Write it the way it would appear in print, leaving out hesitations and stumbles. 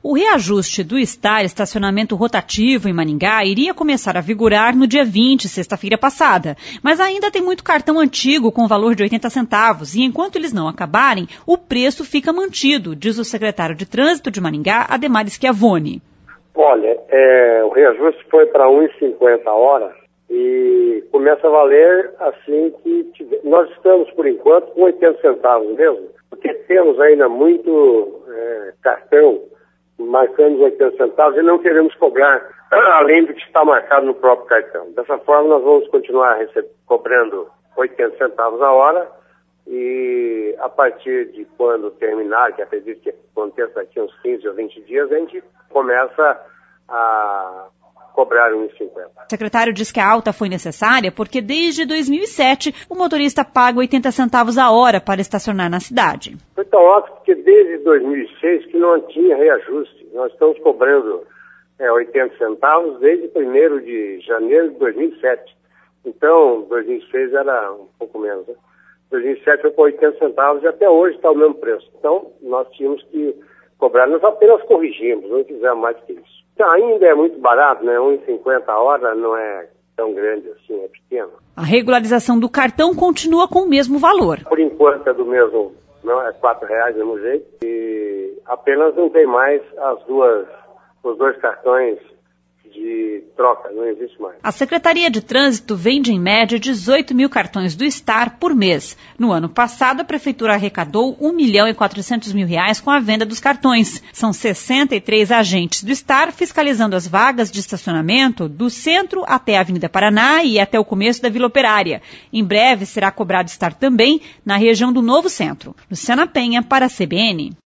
O reajuste do STAR, estacionamento rotativo em Maringá, iria começar a vigorar no dia 20, sexta-feira passada. Mas ainda tem muito cartão antigo com valor de 80 centavos e enquanto eles não acabarem, o preço fica mantido, diz o secretário de Trânsito de Maringá, Ademar Schiavone. Olha, o reajuste foi para R$ 1,50 a hora e começa a valer assim que tiver. Nós estamos, por enquanto, com 80 centavos mesmo, porque temos ainda muito cartão marcando os 80 centavos e não queremos cobrar além do que está marcado no próprio cartão. Dessa forma, nós vamos continuar cobrando 80 centavos a hora e a partir de quando terminar, que acredito que aconteça daqui uns 15 ou 20 dias, a gente começa a cobrar R$ 1,50. O secretário diz que a alta foi necessária porque desde 2007 o motorista paga 80 centavos a hora para estacionar na cidade. Foi tão alto porque desde 2006 que não tinha reajuste. Nós estamos cobrando 80 centavos desde 1º de janeiro de 2007. Então, 2006 era um pouco menos, né? 2007 foi por 80 centavos e até hoje está o mesmo preço. Então, nós tínhamos que cobrar, nós apenas corrigimos, não fizemos mais que isso. Então, ainda é muito barato, né? R$ 1,50 a hora não é tão grande assim, é pequeno. A regularização do cartão continua com o mesmo valor. Por enquanto é do mesmo, não é R$ 4,00 do mesmo jeito. E apenas não tem mais os dois cartões de troca, não existe mais. A Secretaria de Trânsito vende em média 18 mil cartões do STAR por mês. No ano passado, a Prefeitura arrecadou R$ 1.400.000 com a venda dos cartões. São 63 agentes do STAR fiscalizando as vagas de estacionamento do centro até a Avenida Paraná e até o começo da Vila Operária. Em breve será cobrado STAR também na região do Novo Centro. Luciana Penha para a CBN.